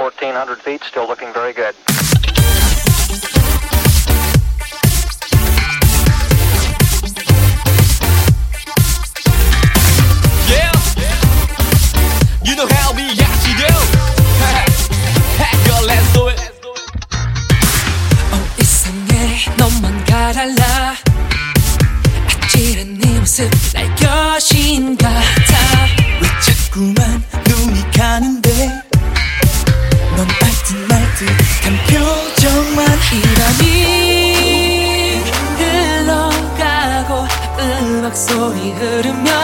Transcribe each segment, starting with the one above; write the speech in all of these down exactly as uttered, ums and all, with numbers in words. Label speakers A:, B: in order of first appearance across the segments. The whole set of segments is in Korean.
A: fourteen hundred feet, still looking very good.
B: Yeah, you know how we actually do. Hey girl, let's do it.
C: 어 이상해 너만 가달라 아찔한 네 모습 날 여신 같아 왜 자꾸만 눈이 가는데 넌 알듯 말듯한 표정만 이러니 흘러가고 음악 소리 흐르면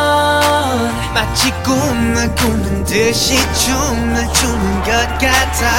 D: 마치 꿈을 꾸는 듯이 춤을 추는 것 같아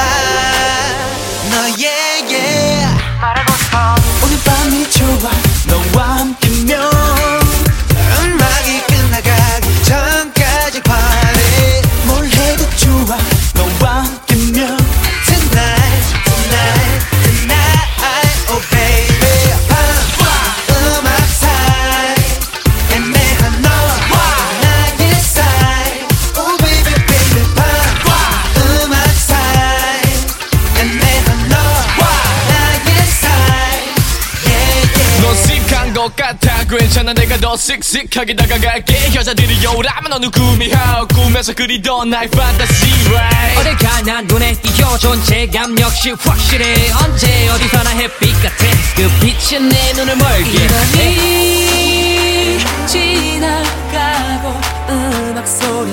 D: 너에게
A: 말하고 싶어.
C: 오늘 밤이 좋아 너와 함께면
D: 음악이 끝나가기 전까지 party
C: 뭘 해도 좋아 너와 함께면
D: Tonight, tonight, tonight Oh baby 밤 음악 사이 애매한 너와 나의 사이 Oh baby baby 밤 음악 사이 애매한 너와 나의 사이 Yeah yeah
B: 넌 씩한 것 같아 괜찮아 내가 더 씩씩하게 다가갈게 여자들이 요라면 어느 꿈이야 꿈에서 그리던 나의 fantasy right
C: 어딜 가나 눈에 띄어 존재감 역시 확실해 언제 어디서나 햇빛 같아 그 빛은 내 눈을 멀게 해 지나가고 음악 소리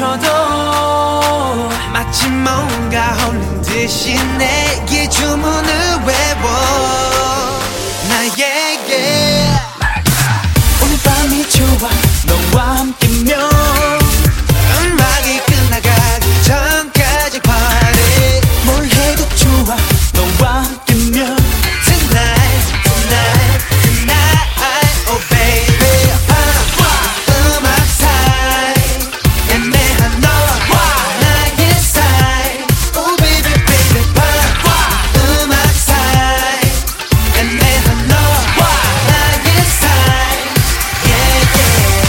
C: 멈춰도
D: 마치 뭔가 홀린 듯이 내게 주문을 외워 나에게
C: 오늘 밤이 좋아 너와 함께면
D: 음악이 끝나가기 전까지 party
C: 뭘 해도 좋아 너와 함께면
D: Tonight, tonight, tonight Oh baby 밤 음악 사이 애매한 너와 나의 사이 Oh baby baby 밤 음악 사이 애매한 너와 나의 사이 Yeah yeah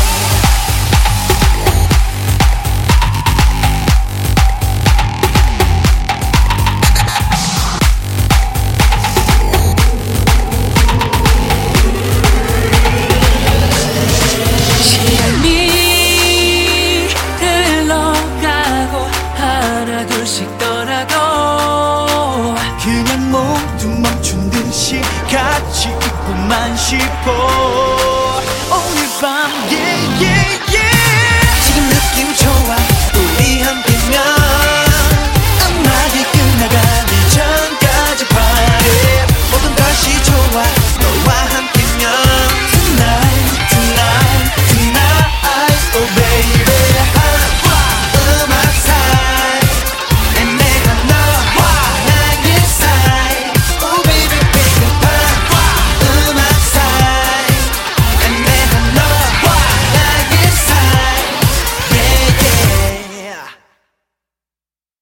C: 시간이 흘러가고 하나 둘씩 떠나고
D: 그냥 모두 멈춘 듯이 같이 있고만 싶어